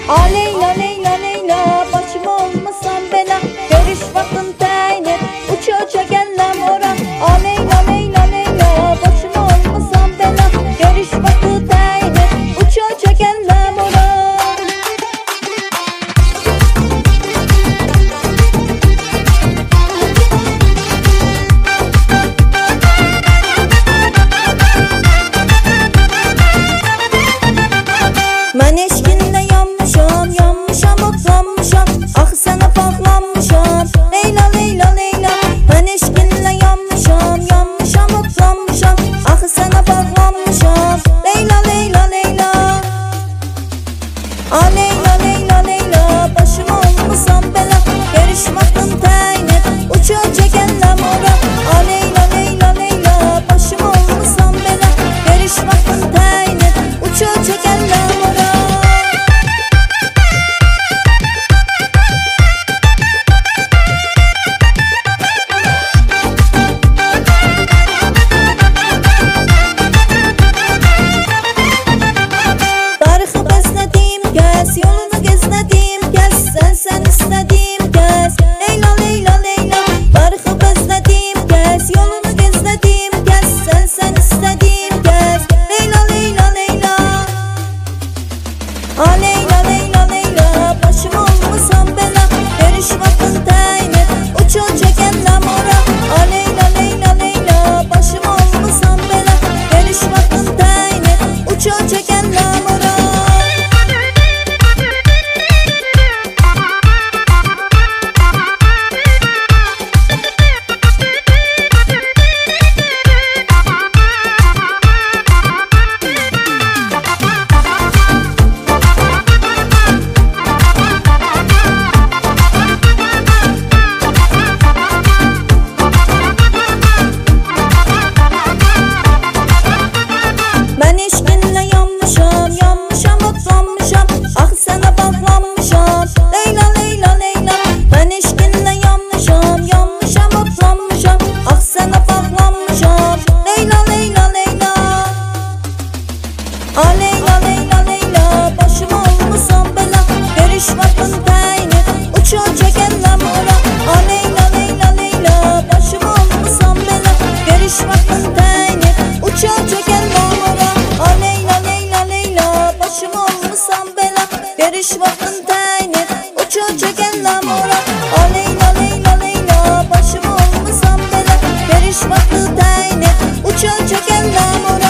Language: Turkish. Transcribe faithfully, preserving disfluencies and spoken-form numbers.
A Leyla Leyla Leyla, başım olmasan bela. Görüş vaktin teynet, uçuyor çekenler mora. A Leyla Leyla Leyla, başım olmasan bela. Görüş vaktin teynet, uçuyor çekenler mora. Ben eşkinde yanmışam, yanmışam, otlanmışam. Ah sana bağlanmışam, Leyla Leyla Leyla. Ben eşkinde yanmışam, yanmışam, otlanmışam. Ah sana bağlanmışam, Leyla Leyla Leyla. A Leyla Leyla Leyla, başım olmasam bela. Görüş vaktin teynet, uçuyor çekenler mora. A Leyla Leyla Leyla, başım olmasam bela. Görüş vaktin teynet, uçuyor çekenler mora. Yolunu geznedim kes, sen sen istedim kes. Leyla Leyla Leyla, barkı beznedim kes. Yolunu geznedim kes, sen sen istedim kes. Leyla Leyla Leyla. A Leyla Leyla Leyla, başım olmasam bela. Görüş vaktin teynet, uçuyor çekenler mora. A Leyla Leyla Leyla, başım olmasam bela. Görüş vaktin teynet, uçuyor çekenler mora. Ben eşkinle yanmışam, yanmışam, otlanmışam. Ah sana bağlanmışam, Leyla Leyla Leyla. Ben eşkinle yanmışam, yanmışam, otlanmışam. Ah sana bağlanmışam, Leyla Leyla Leyla. A Leyla Leyla Leyla, başım olmasam bela. Görüş vaktin teynet, uçuyor çekenler mora. A Leyla Leyla Leyla, başım olmasam bela. Görüş vaktin teynet, uçuyor çekenler mora. A Leyla Leyla Leyla, başım olmasam bela. Görüş vaktin teynet, uçuyor çekenler mora. A Leyla Leyla Leyla, başım olmasam bela. Görüş vaktin teynet, uçuyor çekenler mora.